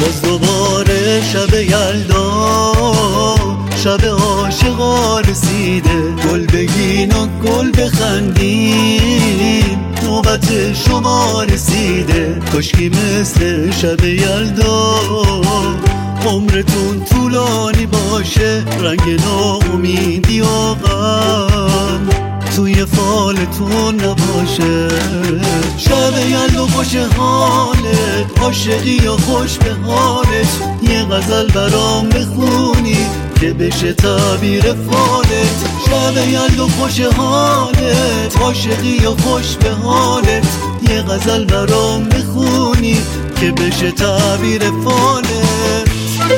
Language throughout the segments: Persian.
باز دوباره شب یلدا، شب عاشقا رسیده. گل بگین و گل بخندیم، نوبت شما رسیده. کاشکی مثل شب یلدا عمرتون طولانی باشه. رنگ ناامیدی و غم توی فالتون نباشه. شب یلدا خوش حالت، عاشقی و خوش به حالت. یه غزل برام بخونی که بشه تعبیر فالت. شب یلدا خوش حالت، عاشقی و خوش به حالت. یه غزل برام بخونی که بشه تعبیر فالت.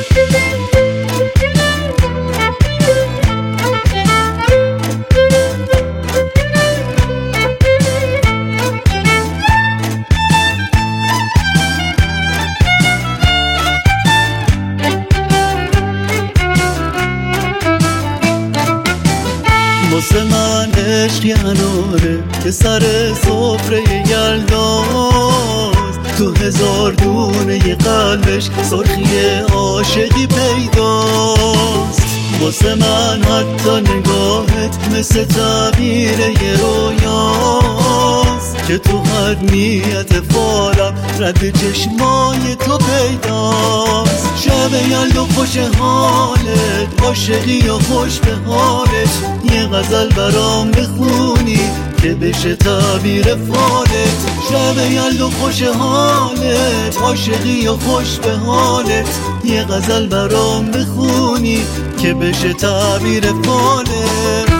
واسه من عشق یه اناره که سر سفره یلداست. تو هزار دونه ی قلبش سرخی عاشقی پیداست. واسه من حتی نگاهت مثل تعبیر یه رویاست که تو حتمیت فالم رد چشمای تو پیداست. شب یلدا خوش حالت، عاشقی و خوش به حالت. یه غزل برام بخونی که بشه تعبیر فالت. شب یلدا خوش حالت، عاشقی و خوش به حالت. یه غزل برام بخونی که بشه تعبیر فالت.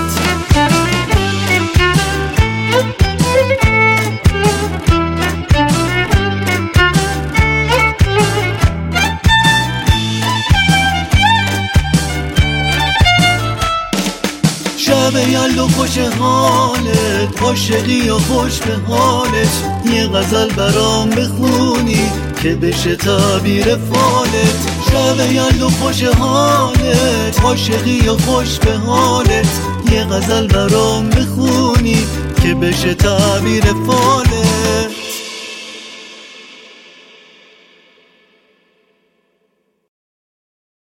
شب یلدا خوش حالت، عاشقی و خوش به حالت. یه غزل برام بخونی که بشه تعبیر فالت. شب یلدا خوش حالت، عاشقی و خوش به حالت. یه غزل برام بخونی که بشه تعبیر فالت.